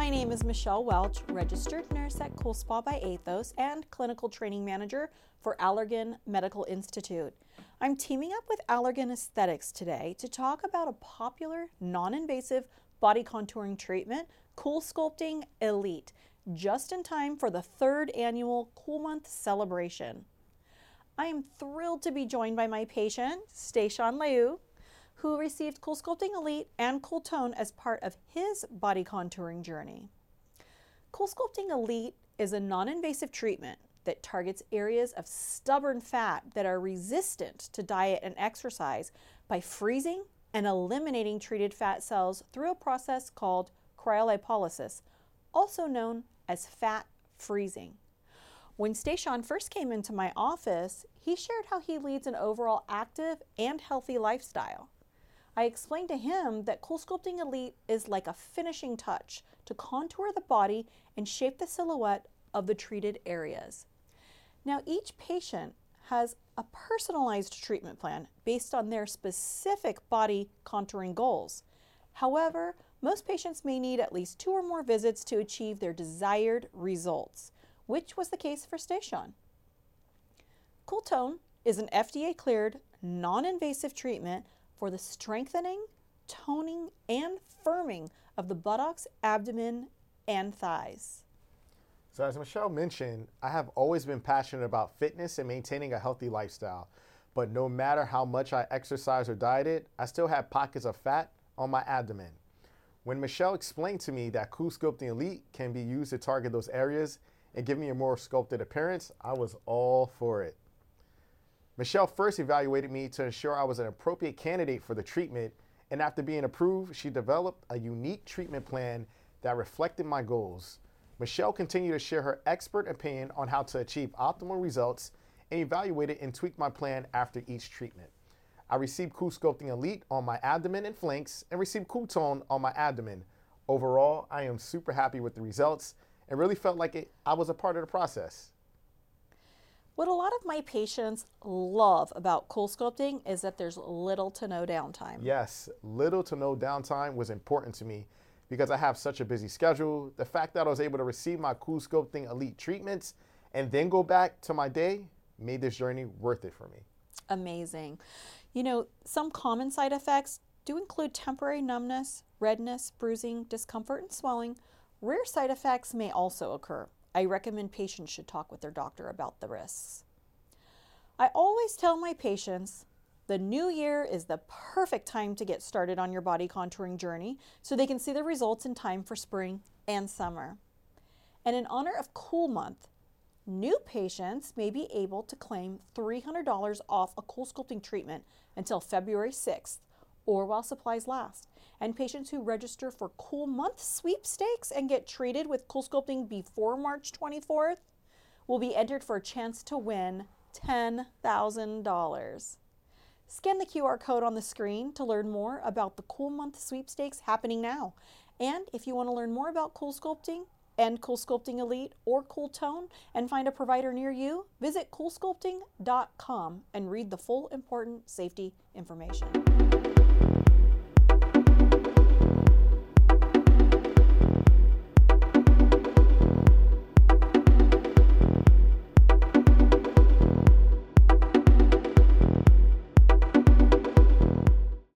My name is Michelle Welch, registered nurse at Cool Spa by Athos and clinical training manager for Allergan Medical Institute. I'm teaming up with Allergan Aesthetics today to talk about a popular, non-invasive body contouring treatment, CoolSculpting Elite, just in time for the 3rd annual Cool Month celebration. I am thrilled to be joined by my patient, Stayshawn Liu, who received CoolSculpting Elite and Cool Tone as part of his body contouring journey. CoolSculpting Elite is a non-invasive treatment that targets areas of stubborn fat that are resistant to diet and exercise by freezing and eliminating treated fat cells through a process called cryolipolysis, also known as fat freezing. When Stayshawn first came into my office, he shared how he leads an overall active and healthy lifestyle. I explained to him that CoolSculpting Elite is like a finishing touch to contour the body and shape the silhouette of the treated areas. Now, each patient has a personalized treatment plan based on their specific body contouring goals. However, most patients may need at least 2 or more visits to achieve their desired results, which was the case for Stayshawn. Cool Tone is an FDA-cleared, non-invasive treatment for the strengthening, toning, and firming of the buttocks, abdomen, and thighs. So as Michelle mentioned, I have always been passionate about fitness and maintaining a healthy lifestyle. But no matter how much I exercised or dieted, I still had pockets of fat on my abdomen. When Michelle explained to me that CoolSculpting Elite can be used to target those areas and give me a more sculpted appearance, I was all for it. Michelle first evaluated me to ensure I was an appropriate candidate for the treatment, and after being approved, she developed a unique treatment plan that reflected my goals. Michelle continued to share her expert opinion on how to achieve optimal results and evaluated and tweaked my plan after each treatment. I received CoolSculpting Elite on my abdomen and flanks and received Cool Tone on my abdomen. Overall, I am super happy with the results and really felt like I was a part of the process. What a lot of my patients love about CoolSculpting is that there's little to no downtime. Yes, little to no downtime was important to me because I have such a busy schedule. The fact that I was able to receive my CoolSculpting Elite treatments and then go back to my day made this journey worth it for me. Amazing. You know, some common side effects do include temporary numbness, redness, bruising, discomfort, and swelling. Rare side effects may also occur. I recommend patients should talk with their doctor about the risks. I always tell my patients the new year is the perfect time to get started on your body contouring journey so they can see the results in time for spring and summer. And in honor of Cool Month, new patients may be able to claim $300 off a CoolSculpting treatment until February 6th or while supplies last. And patients who register for Cool Month sweepstakes and get treated with CoolSculpting before March 24th will be entered for a chance to win $10,000. Scan the QR code on the screen to learn more about the Cool Month sweepstakes happening now. And if you want to learn more about CoolSculpting and CoolSculpting Elite or Cool Tone and find a provider near you, visit CoolSculpting.com and read the full important safety information.